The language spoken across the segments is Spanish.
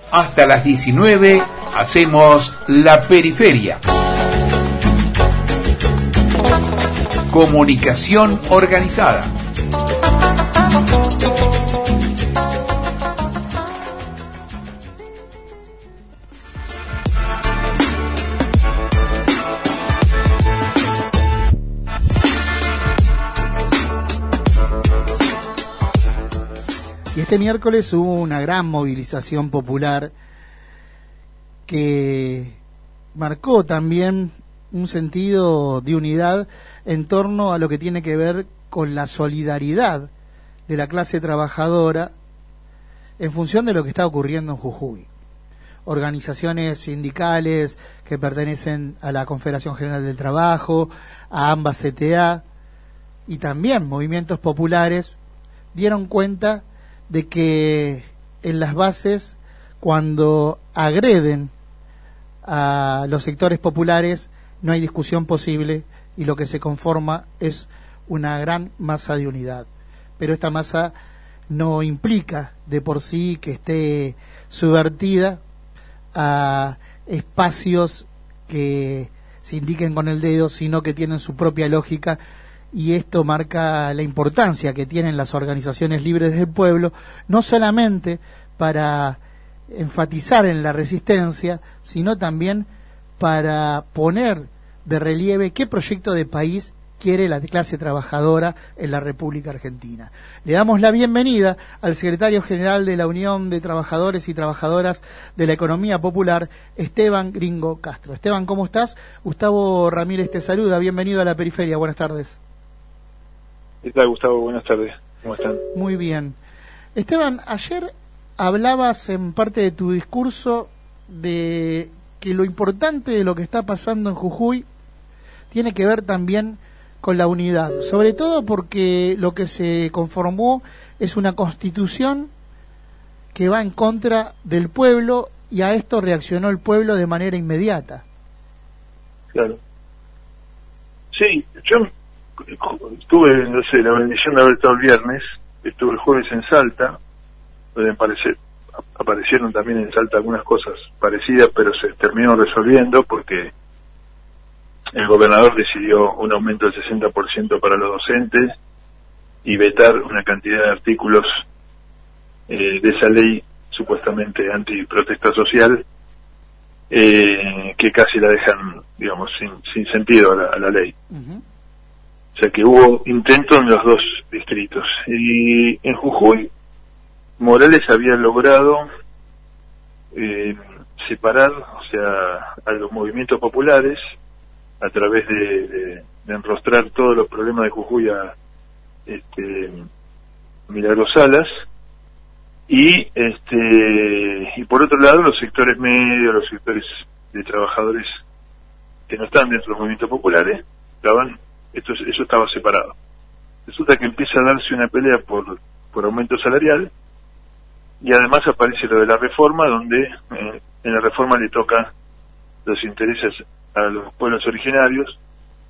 Hasta las 19 hacemos La Periferia. Comunicación organizada. Y este miércoles hubo una gran movilización popular que marcó también un sentido de unidad en torno a lo que tiene que ver con la solidaridad de la clase trabajadora en función de lo que está ocurriendo en Jujuy. Organizaciones sindicales que pertenecen a la Confederación General del Trabajo, a ambas CTA, y también movimientos populares dieron cuenta de que en las bases, cuando agreden a los sectores populares, no hay discusión posible y lo que se conforma es una gran masa de unidad. Pero esta masa no implica de por sí que esté subvertida a espacios que se indiquen con el dedo, sino que tienen su propia lógica, y esto marca la importancia que tienen las organizaciones libres del pueblo, no solamente para enfatizar en la resistencia, sino también para poner de relieve qué proyecto de país quiere la clase trabajadora en la República Argentina. Le damos la bienvenida al secretario general de la Unión de Trabajadores y Trabajadoras de la Economía Popular, Esteban Gringo Castro. Esteban, ¿cómo estás? Gustavo Ramírez te saluda, bienvenido a La Periferia, buenas tardes. ¿Qué tal, Gustavo? Buenas tardes, ¿cómo están? Muy bien. Esteban, ayer hablabas en parte de tu discurso de que lo importante de lo que está pasando en Jujuy tiene que ver también con la unidad, sobre todo porque lo que se conformó es una constitución que va en contra del pueblo, y a esto reaccionó el pueblo de manera inmediata. Claro. Sí, yo tuve, no sé, la bendición de haber estado el viernes, estuve el jueves en Salta, donde aparecieron también en Salta algunas cosas parecidas, pero se terminó resolviendo porque el gobernador decidió un aumento del 60% para los docentes y vetar una cantidad de artículos de esa ley supuestamente antiprotesta social, que casi la dejan, digamos, sin sentido a la ley. Uh-huh. O sea que hubo intento en los dos distritos. Y en Jujuy, Morales había logrado separar, o sea, a los movimientos populares a través de enrostrar todos los problemas de Jujuy a Milagros Salas, y por otro lado los sectores medios, los sectores de trabajadores que no están dentro de los movimientos populares, eso estaba separado. Resulta que empieza a darse una pelea por aumento salarial, y además aparece lo de la reforma, donde en la reforma le toca los intereses a los pueblos originarios.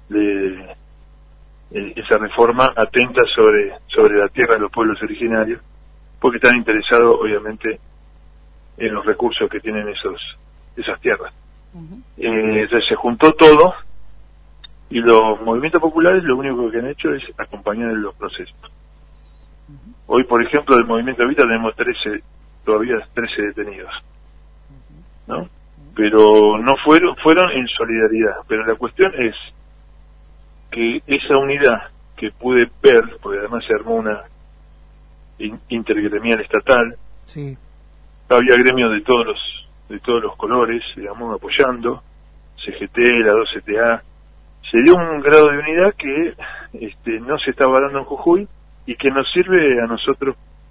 Esa reforma atenta sobre la tierra de los pueblos originarios, porque están interesados obviamente en los recursos que tienen esas tierras. Uh-huh. Entonces se juntó todo, y los movimientos populares lo único que han hecho es acompañar en los procesos. Uh-huh. Hoy, por ejemplo, del movimiento Evita tenemos 13 detenidos, ¿no? Uh-huh. Pero no fueron en solidaridad. Pero la cuestión es que esa unidad que pude ver, porque además se armó una intergremial estatal, sí, había gremios de todos los colores, digamos, apoyando, CGT, la 2CTA, se dio un grado de unidad que no se estaba dando en Jujuy, y que nos sirve a nosotros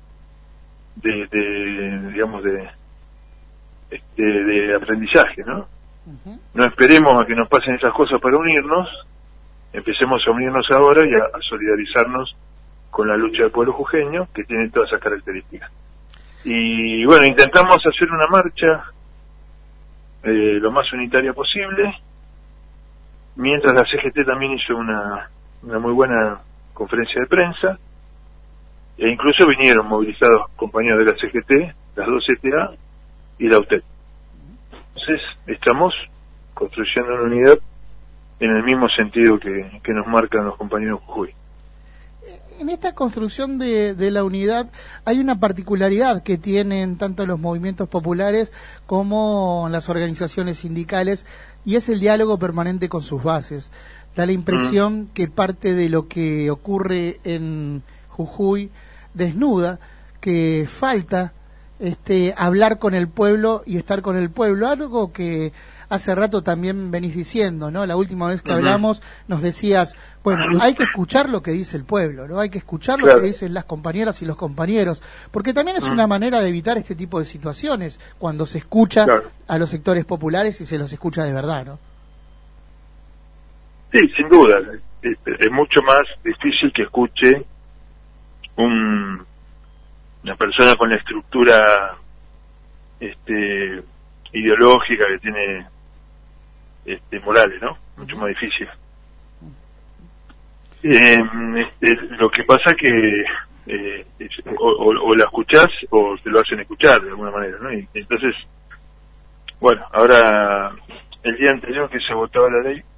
de aprendizaje, ¿no? Uh-huh. No esperemos a que nos pasen esas cosas para unirnos, empecemos a unirnos ahora y a solidarizarnos con la lucha del pueblo jujeño, que tiene todas esas características. Y bueno, intentamos hacer una marcha lo más unitaria posible, mientras la CGT también hizo una muy buena conferencia de prensa, e incluso vinieron movilizados compañeros de la CGT, las dos CTA, y la UTEP. Entonces estamos construyendo una unidad en el mismo sentido que nos marcan los compañeros Jujuy. En esta construcción de la unidad hay una particularidad que tienen tanto los movimientos populares como las organizaciones sindicales, y es el diálogo permanente con sus bases. Da la impresión que parte de lo que ocurre en Jujuy desnuda, que falta hablar con el pueblo y estar con el pueblo, algo que hace rato también venís diciendo, ¿no? La última vez que hablamos nos decías, bueno, hay que escuchar lo que dice el pueblo, ¿no? Hay que escuchar lo que dicen las compañeras y los compañeros, porque también es una manera de evitar este tipo de situaciones, cuando se escucha a los sectores populares y se los escucha de verdad, ¿no? Sí, sin duda. Es mucho más difícil que escuche una persona con la estructura ideológica que tiene Morales, ¿no? Mucho más difícil. Lo que pasa que o la escuchás o te lo hacen escuchar de alguna manera, ¿no? Y entonces, bueno, ahora el día anterior que se votaba la ley,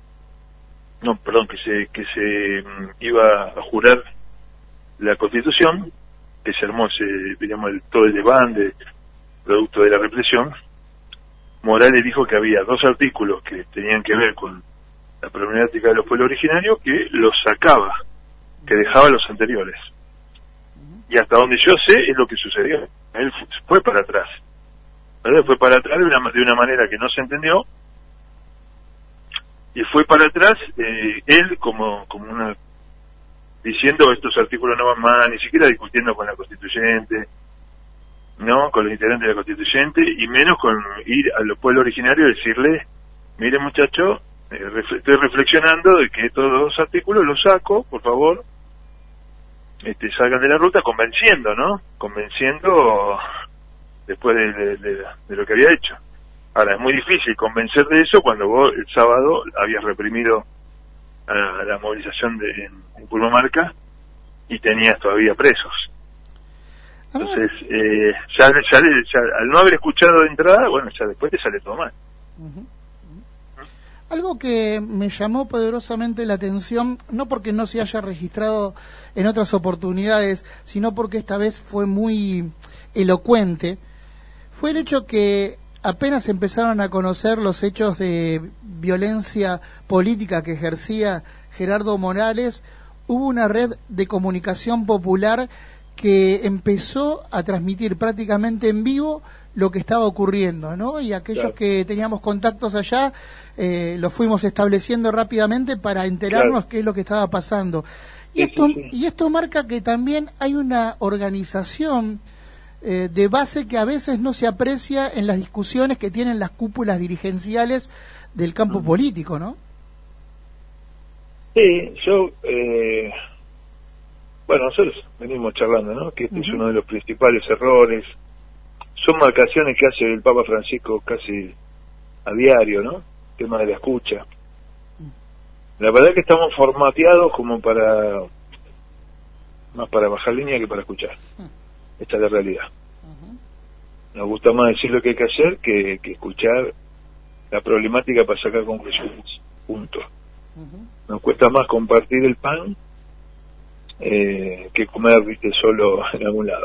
que se iba a jurar la Constitución, que se armó todo el desbande producto de la represión. Morales dijo que había 2 artículos que tenían que ver con la problemática de los pueblos originarios que los sacaba, que dejaba los anteriores. Y hasta donde yo sé es lo que sucedió. Él fue para atrás. ¿Verdad? Fue para atrás de una manera que no se entendió, y fue para atrás él como diciendo estos artículos no van más, ni siquiera discutiendo con la constituyente, no con los integrantes de la constituyente, y menos con ir a los pueblos originarios y decirle, mire muchacho, estoy reflexionando de que estos 2 artículos los saco, por favor, salgan de la ruta, convenciendo después de lo que había hecho. Ahora, es muy difícil convencer de eso cuando vos el sábado habías reprimido a la movilización en Purmamarca y tenías todavía presos. Entonces, ya al no haber escuchado de entrada, bueno, ya después te sale todo mal. Algo que me llamó poderosamente la atención, no porque no se haya registrado en otras oportunidades, sino porque esta vez fue muy elocuente, fue el hecho que apenas empezaron a conocer los hechos de violencia política que ejercía Gerardo Morales, hubo una red de comunicación popular que empezó a transmitir prácticamente en vivo lo que estaba ocurriendo, ¿no? Y aquellos que teníamos contactos allá, los fuimos estableciendo rápidamente para enterarnos qué es lo que estaba pasando. Y esto marca que también hay una organización de base que a veces no se aprecia en las discusiones que tienen las cúpulas dirigenciales del campo político, ¿no? Sí, nosotros venimos charlando, ¿no? Que este es uno de los principales errores. Son marcaciones que hace el Papa Francisco casi a diario, ¿no? El tema de la escucha. La verdad que estamos formateados como más para bajar línea que para escuchar. Esta es la realidad. Nos gusta más decir lo que hay que hacer que escuchar la problemática para sacar conclusiones. Punto. Nos cuesta más compartir el pan que comer, solo en algún lado.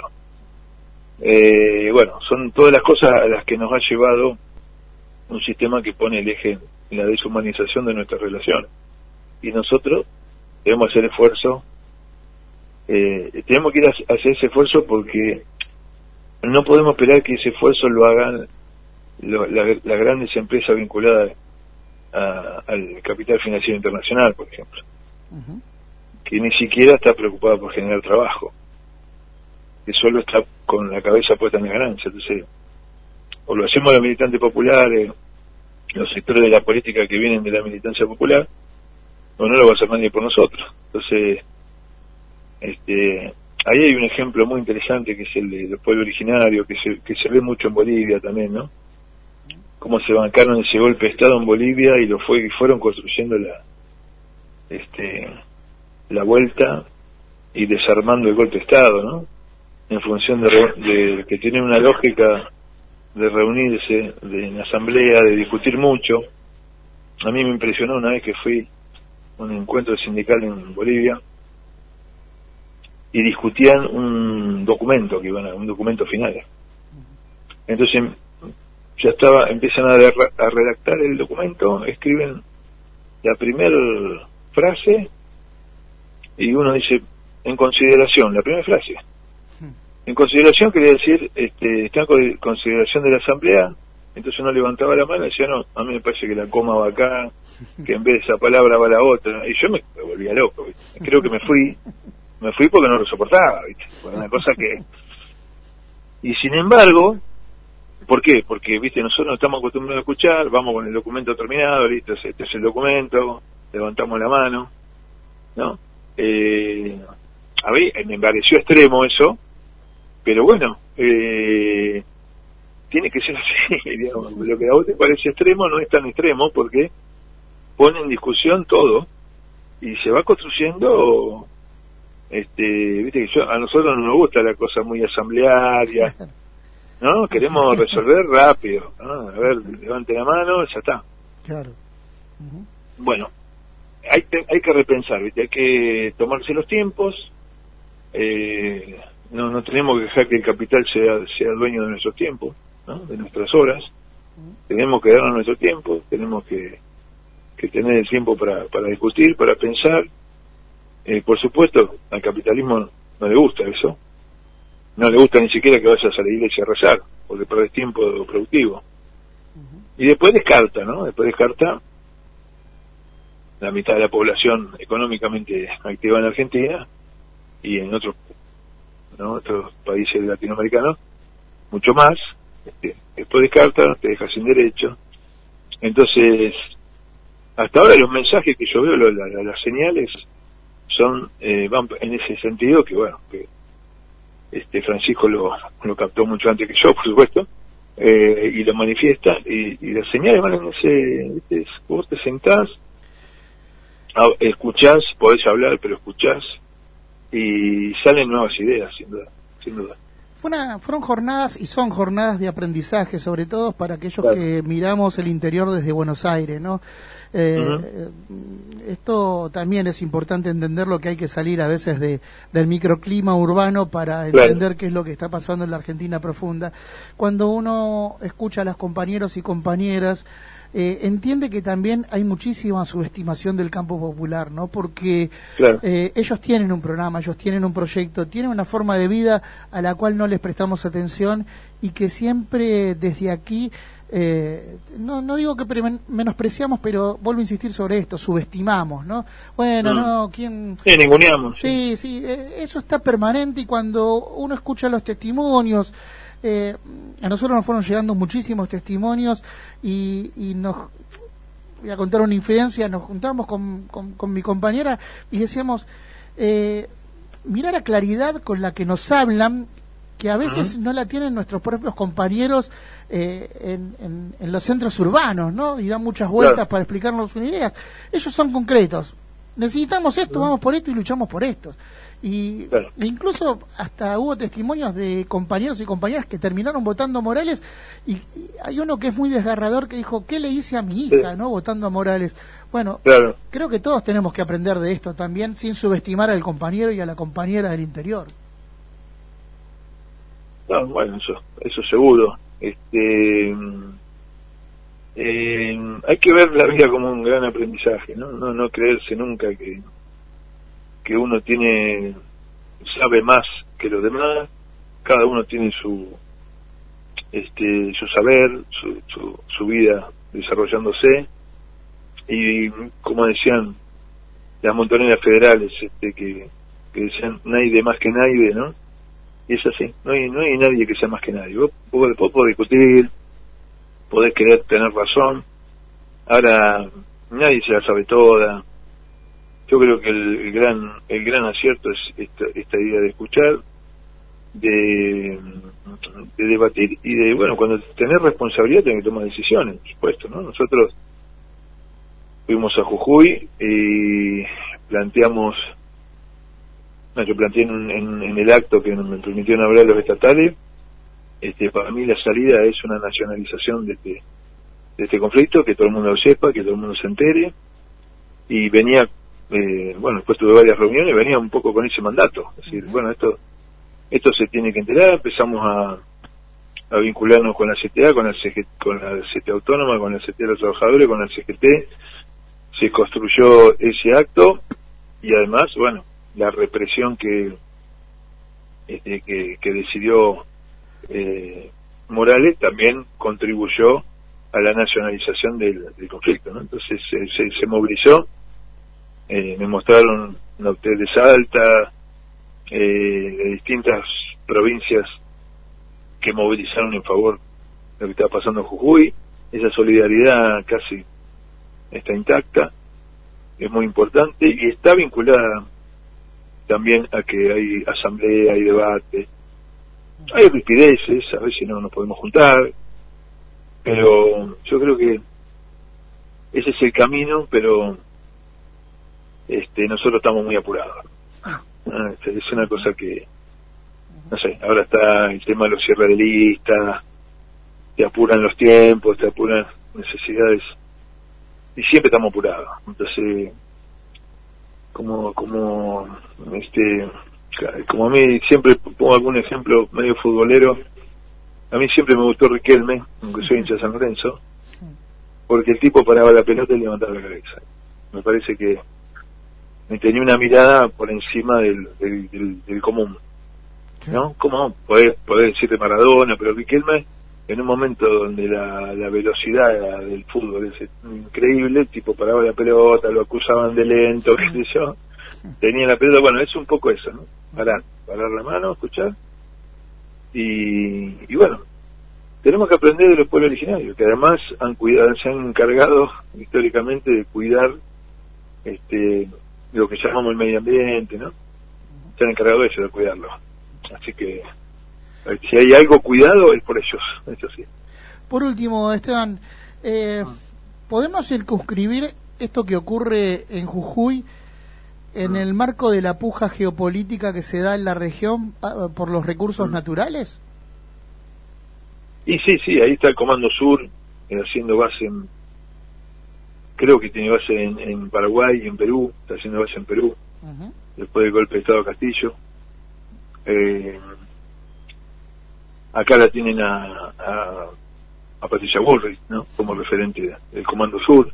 Son todas las cosas a las que nos ha llevado un sistema que pone el eje en la deshumanización de nuestras relaciones. Y nosotros debemos hacer esfuerzo, tenemos que ir a hacer ese esfuerzo porque no podemos esperar que ese esfuerzo lo hagan las grandes empresas vinculadas al capital financiero internacional, por ejemplo, que ni siquiera está preocupada por generar trabajo, que solo está con la cabeza puesta en la ganancia. Entonces, o lo hacemos los militantes populares, los sectores de la política que vienen de la militancia popular, o no lo va a hacer nadie por nosotros. Entonces, ahí hay un ejemplo muy interesante que es el de los pueblos originarios, que se ve mucho en Bolivia también, ¿no? Cómo se bancaron ese golpe de Estado en Bolivia y fueron construyendo la vuelta y desarmando el golpe de Estado, ¿no? En función de que tiene una lógica de reunirse en asamblea, de discutir mucho. A mí me impresionó una vez que fui a un encuentro sindical en Bolivia y discutían un documento un documento final. Entonces ya empiezan a redactar el documento, escriben la primera frase y uno dice en consideración, la primera frase. En consideración quería decir, está en consideración de la asamblea. Entonces uno levantaba la mano y decía, no, a mí me parece que la coma va acá, que en vez de esa palabra va la otra. Y yo me volvía loco, ¿viste? Creo que me fui porque no lo soportaba, ¿viste? Fue una cosa que... Y sin embargo, ¿por qué? Porque, ¿viste? Nosotros nos estamos acostumbrados a escuchar, vamos con el documento terminado, listo, este es el documento, levantamos la mano, ¿no? A mí me pareció extremo eso, pero bueno, tiene que ser así, digamos. Lo que a vos te parece extremo no es tan extremo porque pone en discusión todo y se va construyendo, viste que a nosotros no nos gusta la cosa muy asamblearia, ¿no? Queremos resolver rápido, ¿no? A ver, levante la mano, ya está. Claro. Bueno, hay que repensar, ¿viste? Hay que tomarse los tiempos, no tenemos que dejar que el capital sea dueño de nuestros tiempos, ¿no? De nuestras horas. Tenemos que darnos nuestro tiempo, tenemos que tener el tiempo para discutir, para pensar. Por supuesto, al capitalismo no le gusta eso, no le gusta ni siquiera que vayas a la iglesia a rezar, porque perdés tiempo productivo. Y después descarta, ¿no? La mitad de la población económicamente activa en Argentina y en otros países latinoamericanos mucho más. Después descarta, te deja sin derecho. Entonces, hasta ahora los mensajes que yo veo, las señales son van en ese sentido, que bueno, que Francisco lo captó mucho antes que yo, por supuesto, y lo manifiesta, y las señales van en ese, vos te sentás, escuchás, podés hablar, pero escuchás, y salen nuevas ideas, sin duda. Fueron jornadas y son jornadas de aprendizaje, sobre todo para aquellos que miramos el interior desde Buenos Aires, ¿no? Esto también es importante entenderlo, que hay que salir a veces del microclima urbano para entender qué es lo que está pasando en la Argentina profunda. Cuando uno escucha a los compañeros y compañeras, entiende que también hay muchísima subestimación del campo popular, ¿no? Porque ellos tienen un programa, ellos tienen un proyecto, tienen una forma de vida a la cual no les prestamos atención y que siempre desde aquí, no digo que menospreciamos, pero vuelvo a insistir sobre esto, subestimamos, ¿no? Bueno, no, ¿quién? Sí, ninguneamos. Sí, eso está permanente, y cuando uno escucha los testimonios, a nosotros nos fueron llegando muchísimos testimonios y nos voy a contar una infidencia. Nos juntamos con mi compañera y decíamos, mirá la claridad con la que nos hablan, que a veces no la tienen nuestros propios compañeros en los centros urbanos, ¿no? Y dan muchas vueltas para explicarnos sus ideas. Ellos son concretos. Necesitamos esto, vamos por esto y luchamos por esto. Y incluso hasta hubo testimonios de compañeros y compañeras que terminaron votando a Morales, y hay uno que es muy desgarrador que dijo, ¿qué le hice a mi hija, no, votando a Morales? Bueno, creo que todos tenemos que aprender de esto también, sin subestimar al compañero y a la compañera del interior. No, bueno, eso seguro. Hay que ver la vida como un gran aprendizaje, no creerse nunca que uno sabe más que los demás. Cada uno tiene su saber, su vida desarrollándose, y como decían las montoneras federales, que decían nadie más que nadie, ¿no? Y es así, no hay nadie que sea más que nadie. Vos podés discutir, podés querer tener razón, ahora nadie se la sabe toda. Yo creo que el gran acierto es esta idea de escuchar, de debatir, y de, bueno, cuando tenés responsabilidad tenés que tomar decisiones, por supuesto, ¿no? Nosotros fuimos a Jujuy y yo planteé en el acto que me permitieron hablar los estatales, Para mí la salida es una nacionalización de este conflicto, que todo el mundo lo sepa, que todo el mundo se entere, y venía, después tuve varias reuniones, venía un poco con ese mandato, es decir, bueno, esto se tiene que enterar. Empezamos a vincularnos con la CTA, con la CTA Autónoma, con la CTA de los Trabajadores, con la CGT. Se construyó ese acto, y además, bueno, la represión que decidió Morales también contribuyó a la nacionalización del conflicto, ¿no? Entonces se movilizó, me mostraron un hotel de Salta, de distintas provincias que movilizaron en favor de lo que estaba pasando en Jujuy. Esa solidaridad casi está intacta, es muy importante, y está vinculada también a que hay asamblea, hay debate, hay ripideces, a veces no nos podemos juntar, pero yo creo que ese es el camino, pero nosotros estamos muy apurados. Es una cosa que, no sé, ahora está el tema de los cierres de lista, te apuran los tiempos, te apuran necesidades, y siempre estamos apurados. Entonces, como a mí, siempre pongo algún ejemplo medio futbolero, a mí siempre me gustó Riquelme, aunque soy hincha de San Lorenzo, porque el tipo paraba la pelota y levantaba la cabeza. Me parece que tenía una mirada por encima del común, ¿no? Como podés decirte Maradona, pero Riquelme, en un momento donde la velocidad del fútbol es increíble, el tipo paraba la pelota, lo acusaban de lento, qué sé yo, tenía la pelota. Bueno, es un poco eso, ¿no? Parar la mano, escuchar, y bueno, tenemos que aprender de los pueblos originarios, que además se han encargado históricamente de cuidar lo que llamamos el medio ambiente, ¿no? Se han encargado de eso, de cuidarlo. Así que si hay algo cuidado es por ellos, eso sí. Por último, Esteban, ¿podemos circunscribir esto que ocurre en Jujuy en el marco de la puja geopolítica que se da en la región por los recursos naturales? Y sí, ahí está el Comando Sur haciendo base creo que tiene base en Paraguay y en Perú, está haciendo base en Perú, después del golpe de Estado de Castillo. Acá la tienen a Patricia Bullrich, ¿no?, como referente del Comando Sur.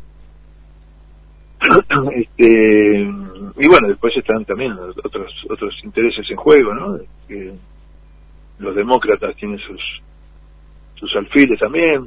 Y bueno, después están también otros intereses en juego, ¿no? Los demócratas tienen sus alfiles también.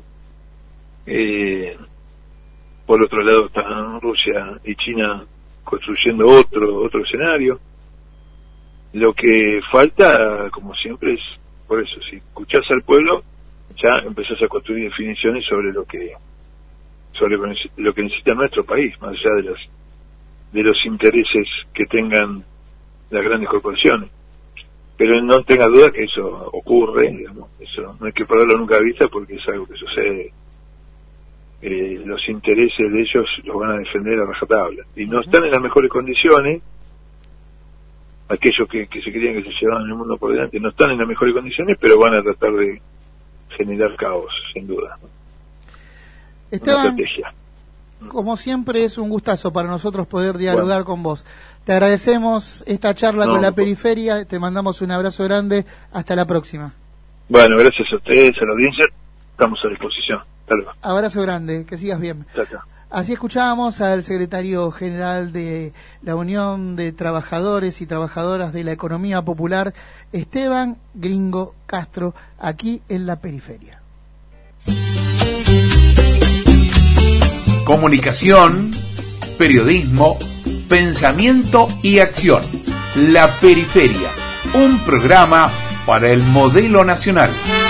Por otro lado están Rusia y China construyendo otro escenario. Lo que falta, como siempre, es, por eso, si escuchás al pueblo, ya empezás a construir definiciones sobre lo que necesita nuestro país, más allá de los intereses que tengan las grandes corporaciones. Pero no tenga duda que eso ocurre, digamos, eso no hay que perderlo nunca de vista, porque es algo que sucede. Los intereses de ellos los van a defender a rajatabla, y no están en las mejores condiciones. Aquellos que se creían que se llevaban el mundo por delante no están en las mejores condiciones, pero van a tratar de generar caos, sin duda. Esteban, como siempre, es un gustazo para nosotros poder dialogar con vos. Te agradecemos esta charla con la periferia, te mandamos un abrazo grande, hasta la próxima. Bueno, gracias a ustedes, a la audiencia, estamos a disposición. Hasta luego. Abrazo grande, que sigas bien. Chao. Así escuchábamos al secretario general de la Unión de Trabajadores y Trabajadoras de la Economía Popular, Esteban Gringo Castro, aquí en la periferia. Comunicación, periodismo, pensamiento y acción. La periferia, un programa para el modelo nacional.